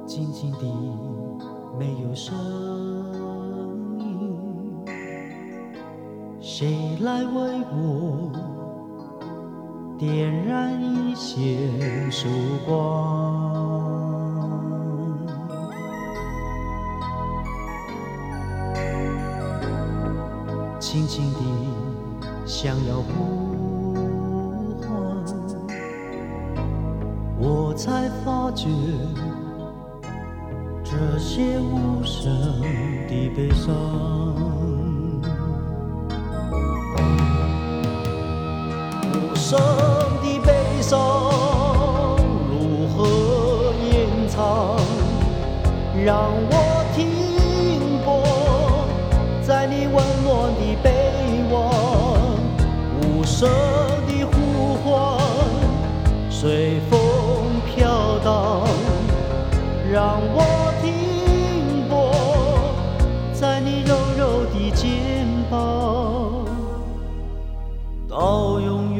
静静地没有声音，谁来为我点燃一线曙光？轻轻地想要呼唤，我才发觉这些无声的悲伤，无声的悲伤如何掩藏？让我停泊在你温暖的臂弯，无声的呼唤随风飘荡，让我停泊在你柔柔的肩膀，到永远。